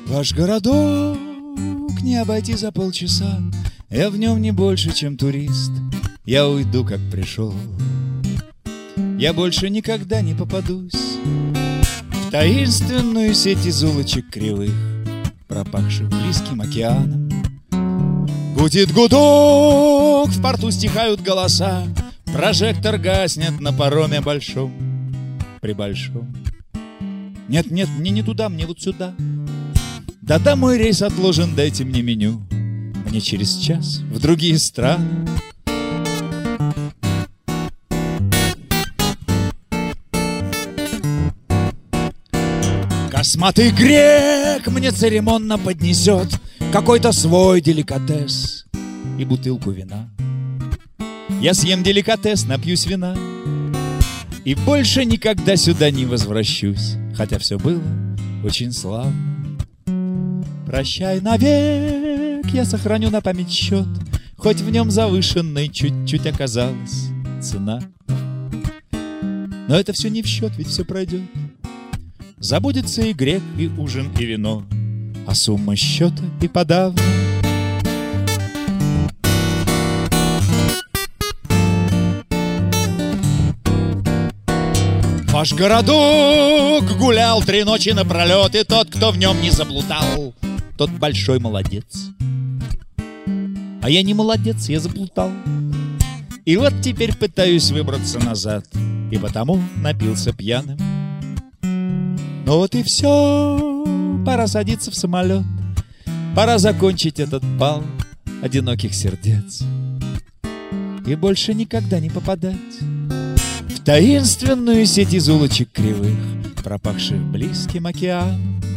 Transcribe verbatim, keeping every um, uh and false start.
Ваш городок не обойти за полчаса. Я в нем не больше, чем турист. Я уйду, как пришел. Я больше никогда не попадусь в таинственную сеть из улочек кривых, пропахших близким океаном. Гудит гудок, в порту стихают голоса, прожектор гаснет на пароме большом, при большом. Нет, нет, мне не туда, мне вот сюда. Да-да, мой рейс отложен, дайте мне меню. Мне через час в другие страны. Косматый грек мне церемонно поднесет какой-то свой деликатес и бутылку вина. Я съем деликатес, напьюсь вина и больше никогда сюда не возвращусь, хотя все было очень славно. Прощай навек, я сохраню на память счет, хоть в нем завышенной чуть-чуть оказалась цена. Но это все не в счет, ведь все пройдет. Забудется и грек, и ужин, и вино, а сумма счета и подавно. Ваш городок гулял три ночи напролет, и тот, кто в нем не заплутал, тот большой молодец. А я не молодец, я заплутал. И вот теперь пытаюсь выбраться назад, и потому напился пьяным. Ну вот и все, пора садиться в самолет, пора закончить этот бал одиноких сердец и больше никогда не попадать в таинственную сеть из улочек кривых, пропахших близким океаном.